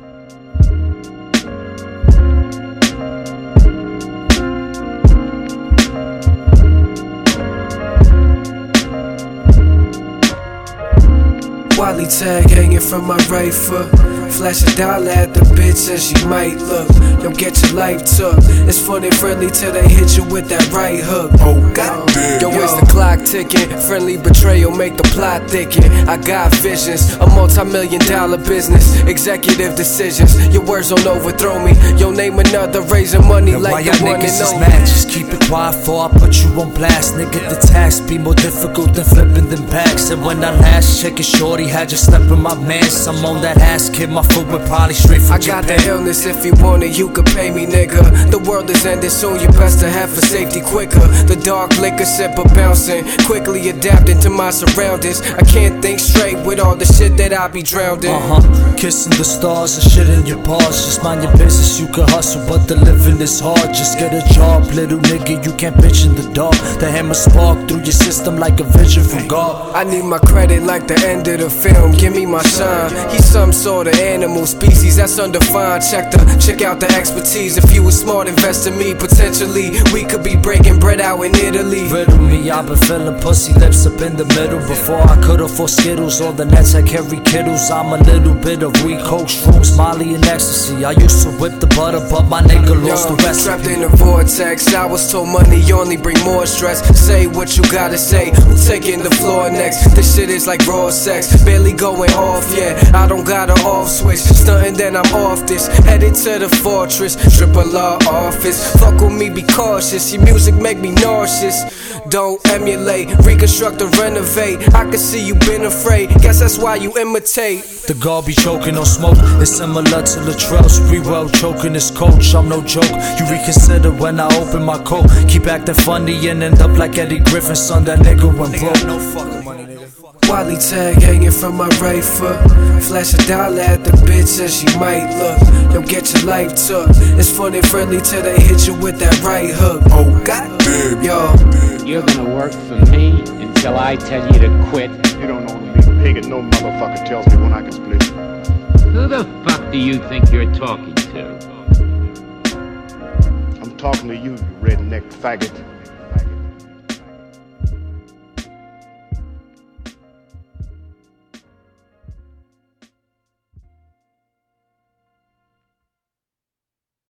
Wally tag hanging from my right foot. Flash a dollar at the bitch and she might look. Yo, get your life took. It's fun and friendly till they hit you with that right hook. Oh goddamn. Yo, it's the clock ticking. Friendly betrayal make the plot thicken. I got visions, a multi-million-dollar business. Executive decisions. Your words don't overthrow me. Yo, name another raising money yo, like the one and only. Mad? Just keep it quiet before I put you on blast. Nigga, the tax be more difficult than flipping them bags. And when I last check it, shorty had you stepping my mans. I'm on that ass, kid, my foot would probably straight from Japan. I got the illness, if you want it, you could pay me, nigga. The world is ending soon, you best to have for safety quicker. The dark liquor sipper bouncing, quickly adapting to my surroundings. I can't think straight with all the shit that I be drowned in. Kissing the stars and shit in your paws. Just mind your business, you can hustle, but the living is hard. Just get a job, little nigga, you can't bitch in the dark. The hammer spark through your system like a vision from God. I need my credit like the end of the film, give me my shine. He's some sort of animal species that's undefined. Check out the expertise. If you was smart, invest in me. Potentially, we could be breaking bread out in Italy. Riddle me, I've been feeling pussy lips up in the middle. Before I could afford Skittles, all the nets I carry kiddles. I'm a little bit of weed, coke, shrooms, Molly, and ecstasy. I used to whip the butter, but my nigga lost the recipe. Trapped in a vortex, I was told money only bring more stress. Say what you gotta say, who's taking the floor next? This shit is like raw sex, barely going off yet. I don't got an off switch, stuntin' then I'm off this. Headed to the fortress, triple R office. Fuck with me, be cautious, your music make me nauseous. Don't emulate, reconstruct or renovate. I can see you been afraid, guess that's why you imitate. The guard be choking on smoke, it's similar to Latrell Sprewell choking his coach. I'm no joke, you reconsider when I open my coat. Keep acting funny and end up like Eddie Griffin's son. That nigga went broke. No fucking money, nigga. Wally tag hanging from my right foot. Flash a dollar at the bitch and she might look. Yo, get your life took. It's fun and friendly till they hit you with that right hook. Oh goddamn, yo. You're gonna work for me until I tell you to quit. You don't know me, pig, and no motherfucker tells me when I can split. Who the fuck do you think you're talking to? I'm talking to you, you redneck faggot.